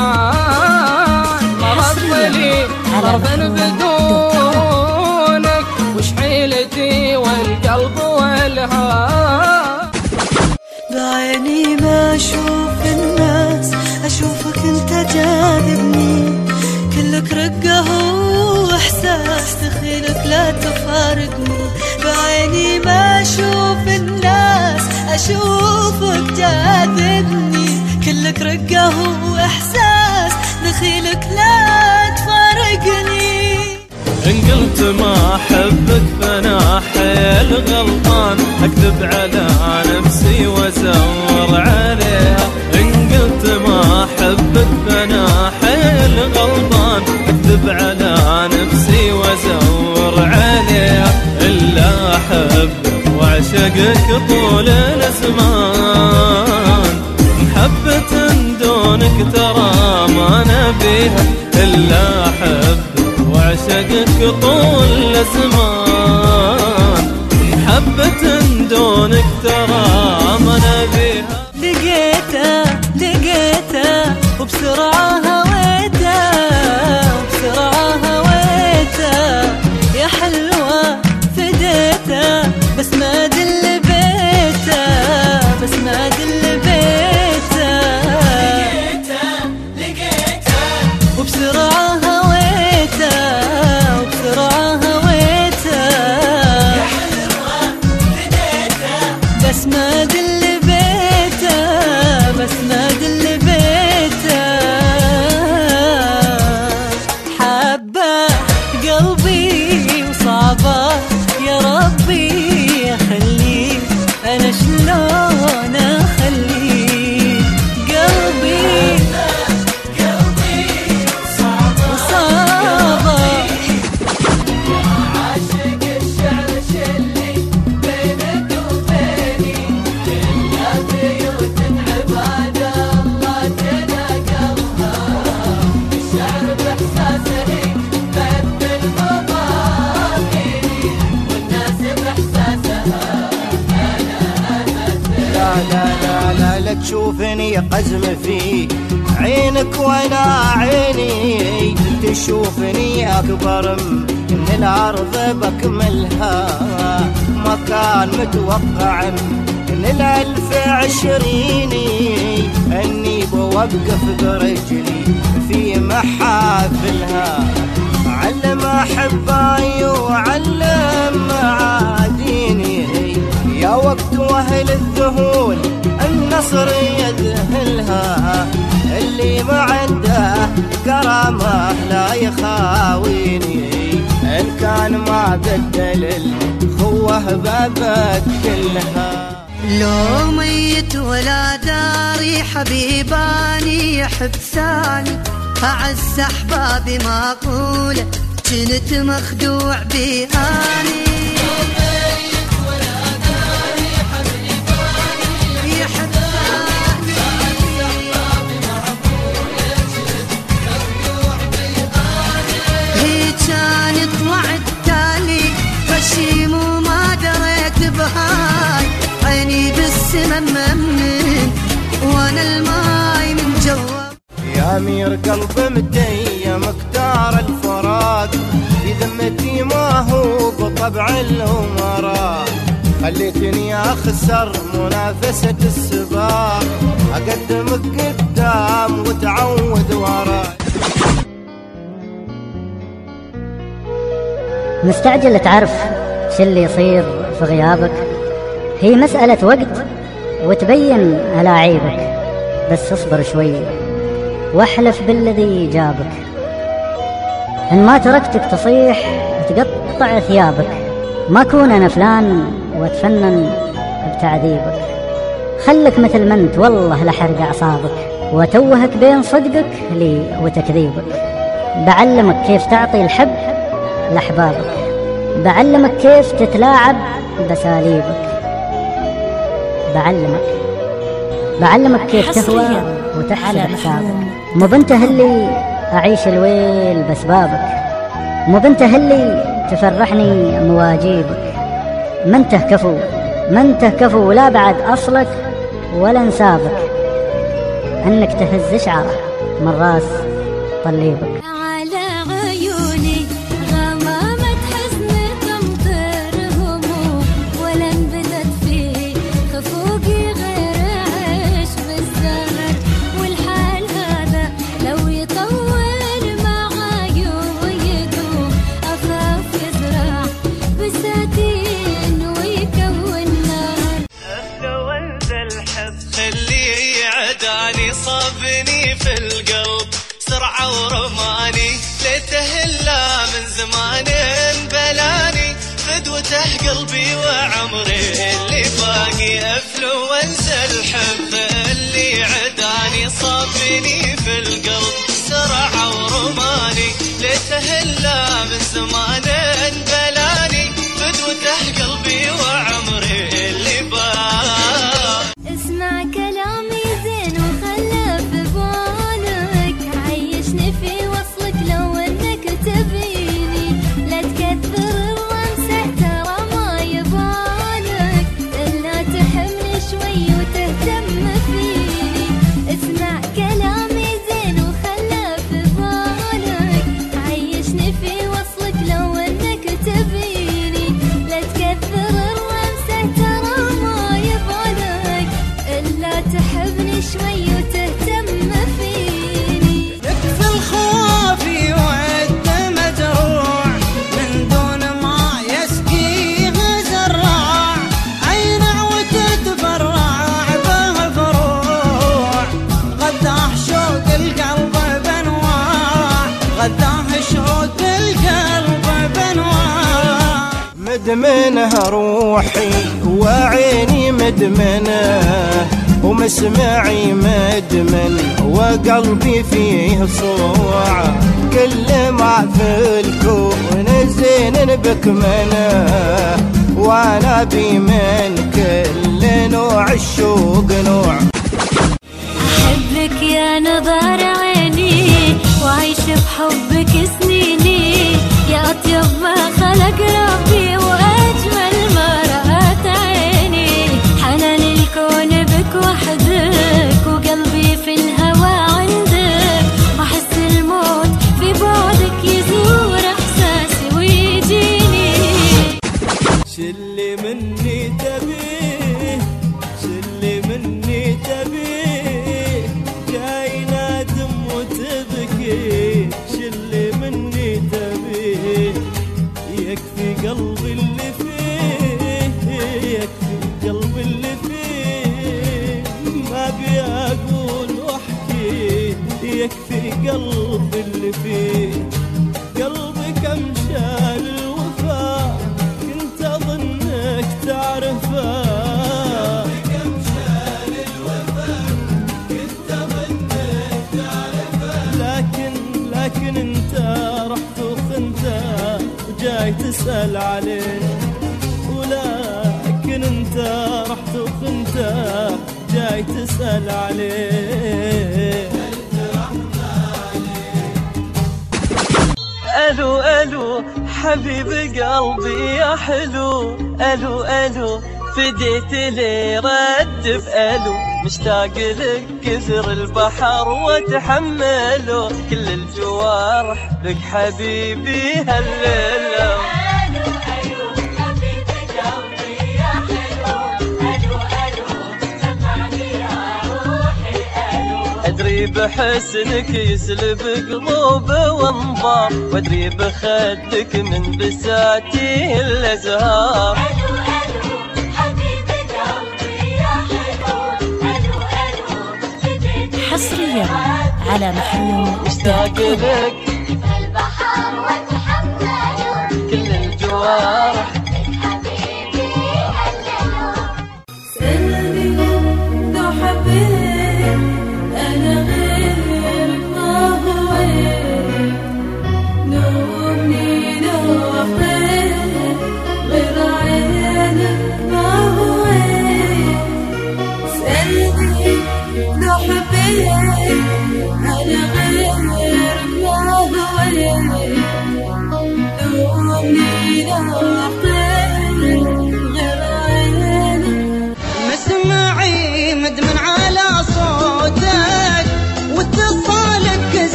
مرض لي ضربا بدونك، وش حيلتي والقلب والهام. بعيني ما اشوف الناس، اشوفك انت جاذبني، كلك رقه واحساس، دخيلك لا تفارقني. بعيني ما اشوف الناس، اشوفك جاذبني، كلك رقه واحساس، دخيلك لا تفارقني. إن قلت ما أحبك فأنا حيل غلطان، أكذب على نفسي وأزور عليها. إن قلت ما أحبك فأنا حيل غلطان، أكذب على نفسي وأزور عليها. إلا أحبك وأعشقك طول الأزمان، محبة دونك ترى ما نبيها. إلا أحبك وأعشقك طول الزمان، محبة دونك ترى ما نبيها. لقيته وبسرعة هويته، وبسرعة هويته، يا حلوة فديته، بس ما دل بيته، بس ما دل بيته. لقيته وبسرعة هويته، وبسرعة هويته، يا حلوة فديته، بس ما دل بيته، بس ما دل بيته. حبه قلبي وصعبه، يا ربي خليه، انا شلون اخليه. قلبي وصعبه، يا عاشق الشعر شلي بينك وبيني، كلها بيوت عباد الله تناقلها. الشعر باحساسه بث المضامين، والناس باحساسها لا لا لا لا لا تشوفني قزم في عينك وانا عيني، تشوفني اكبر من الارض بكملها. ما كان متوقع من 1020 اني بوقف برجلي في محافلها. علم احبائي وعلم معاديني، يا وقت واهل الذهول النصر يذهلها. اللي ما عنده كرامه لا يخاويني، ان كان ما بدل الخوه ببدلها. لو ميت ولا داري حبيباني يحب ثاني، أعز أحبابي ما أقوله، كنت مخدوع بهاني. لو ميت ولا داري حبيباني يحب ثاني، أعز أحبابي ما أقوله، كنت مخدوع بهاني. هي كان طلعت تالي غشيم وما دريت بهاي، عيني بالسما ممن وانا الماي من جوا. يا امير قلب متيم مختار الفراق، في ذمتي ما هو بطبع الامراء. خليتني اخسر منافسة السباق، اقدمك قدام وتعود وراي. مستعجل تعرف شو اللي يصير في غيابك؟ هي مسألة وقت وتبين ألاعيبك، بس اصبر شوي واحلف بالذي جابك. إن ما تركتك تصيح تقطع ثيابك، ما كون أنا فلان واتفنن بتعذيبك. خلك مثل ما انت والله لحرق أعصابك، وتوهك بين صدقك لي وتكذيبك. بعلمك كيف تعطي الحب لأحبابك، بعلمك كيف تتلاعب بساليبك، بعلمك كيف تهوى وتحسب حسابك. مو بنت اللي أعيش الويل بسبابك، مو بنت اللي تفرحني مواجيبك. ما انت كفو ولا بعد أصلك ولا نسابك، أنك تهز شعره من راس طليبك. على عيوني غمامة حزن تمطر هموم، ولا انبدت في خفوقي غير عيش بالزهر. والحال هذا لو يطول معاي ويدوم، أخاف يزرع بساتين ويكون نار. ولد الحب خليه يعداني، صابني في القلب سرعة ورماني، ليته إلا من زمان بلاني، فدوته قلبي وعمري اللي باقي. أفلو وانسى الحب اللي يعداني، صابني في القلب سرعة ورماني، ليته إلا من زمان بلاني، فدوته قلبي وعمري اللي باقي. اسمع كلامي زين وخلى في بالك، عيشني في وصلك لو انك تبيني، لا تكثر الرمسة ترى ما يبالك، الا تحمني شوي وتهتم فيني. اسمع كلامي زين وخلى في بالك، عيشني في وصلك لو انك تبيني، لا تكثر الرمسة ترى ما يبالك، إلا تحبني شوي وتهتم فيني. يكفي الخوافي وعد مجروع، من دون ما يسقيه زراع، عينع وتتفرع به فروع، غداه شوق القلب بانواع، غداه شوق القلب بانواع. مدمنه روحي وعيني مدمنه، ومسمعي مدمن وقلبي فيه صوع، كل ما في الكون زين بكمنه، وانا بي من كل نوع الشوق نوع. أحبك يا نظر عيني، وعيش بحبك سنيني، يا أطيب ما خلق ربي وأجمل ما رأت عيني. حنان الكون بك وحدك، وقلبي في الهوى عندك، وأحس الموت في بعدك يزور إحساسي ويجيني. شلي مني تبيه، شلي مني تبيه، جاي نادم وتبكي، شلي مني تبيه، يكفي قلبي اللي فيه، يكفي قلبي اللي فيه، ما ابي اقول واحكي، يكفي قلبي اللي فيه. قلبي كم شال الوفا، كنت اظنك تعرفه، كم شال الوفا، كنت اظنك تعرفه، لكن انت رحت وخنته وجاي تسأل عليه، ولكن انت رحت وخنته جاي تسأل عليه. الو الو حبيب قلبي يا حلو، الو الو فديت لي رد بألو، مشتاق لك كثر البحر وتحمله، كل الجوارح لك حبيبي هللو. أدري بحسنك يسلب قلوب وانظار، وأدري بخدك من بساتي الأزهار. حصريا على محروم مشتاق لك البحر وتحمله، كل الجوارح حبيبي هللو. سلبي لو حبيت أنا غيرك ما هويت، نومني لو أخذت غير عينك ما هويت. سلبي لو حبيت أنا غيرك ما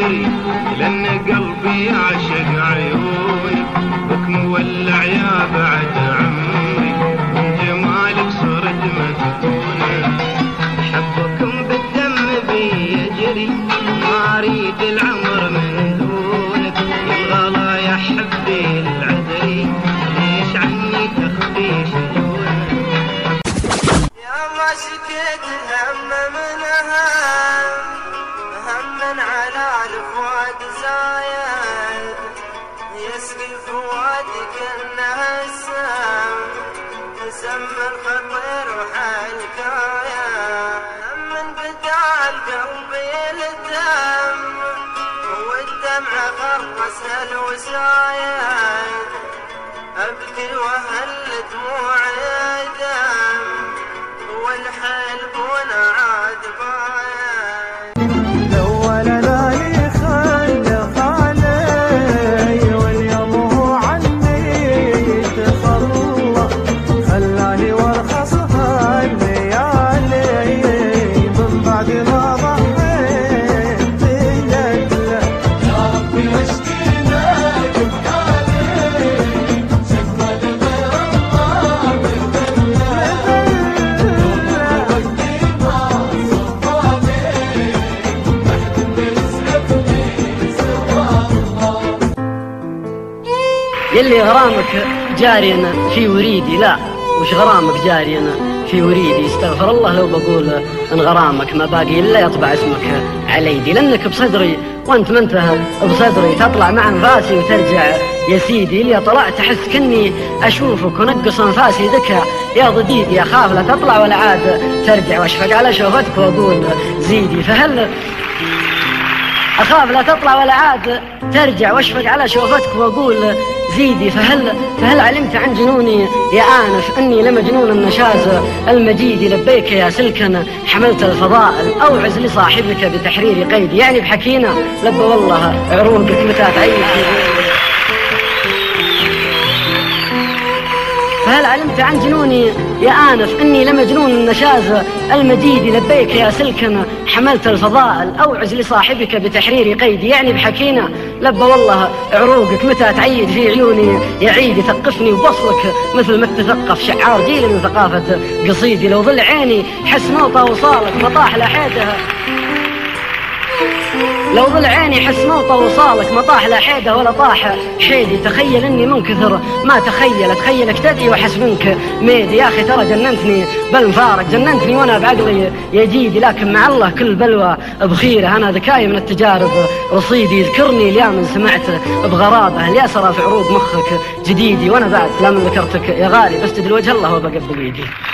صدري لأن قلبي يعشق عيونك، بك مولع يا بعد عمري، من جمالك صرت مفتونة، حبكم بالدم بي يجري، ما أريد العمر من دونك، الغلا يا حبي العذري، ليش عني تخفي شجونك؟ يا ما شكيت الهم من هم على الفؤاد زايد، يسقي الفؤاد كأنها السم، سم الخطير وحالكايا، من بدا القلب يلتم، والدمع غرسها الوسايد، أبكي وهل دموعي دم، والحلب وانا عاد باين. الأول لالي خلف علي، واليوم هو عني تخلى، خلاني وارخص هالليالي، من بعد ما ضحيت بليلة. يا ربي اشكي لك بحالي، شكوى لغير الله يلي غرامك جاري أنا في وريدي، لا وش غرامك جاري أنا في وريدي، استغفر الله لو بقول ان غرامك ما باقي الا يطبع اسمك على يدي، لانك بصدري وانت منتهى بصدري، تطلع مع انفاسي وترجع يا سيدي، اللي طلعت احس كني اشوفك ونقص انفاسي ذكى يا ضديدي، اخاف لا تطلع ولا عاد ترجع، واشفق على شوفتك واقول زيدي، فهل اخاف لا تطلع ولا عاد ترجع، واشفق على شوفتك واقول زيدي، فهل علمت عن جنوني يا آنف أني لمجنون النشاز المجيد، لبيك يا سلكا حملت الفضائل، أوعز لصاحبك بتحرير قيدي، يعني بحكينا لبى والله عروقك متى تعيش. فهل علمت عن جنوني يا آنف أني لمجنون النشاز المجيد، لبيك يا سلكا حملت الفضائل، أوعز لصاحبك بتحرير قيدي، يعني بحكينا لبى والله عروقك متى تعيد في عيوني يا عيدي، ثقفني وبصلك مثل ما تثقف شعار جيل من ثقافة قصيدي، لو ظل عيني حس نوطة وصالك مطاح لحيدها، لو ظل عيني حس نوطة وصالك مطاح لا حيدة ولا طاح حيدي، تخيل اني من كثر ما تخيلك تدعي وحس منك ميدي، يا اخي ترى جننتني بل مفارق جننتني وانا بعقلي يا جيدي، لكن مع الله كل بلوى بخيره، انا ذكاي من التجارب رصيدي، يذكرني اليوم سمعت بغرابه اليسرى في عروق مخك جديدي، وانا بعد لا من ذكرتك يا غالي بسجد لوجه الله وبقبل ايدي.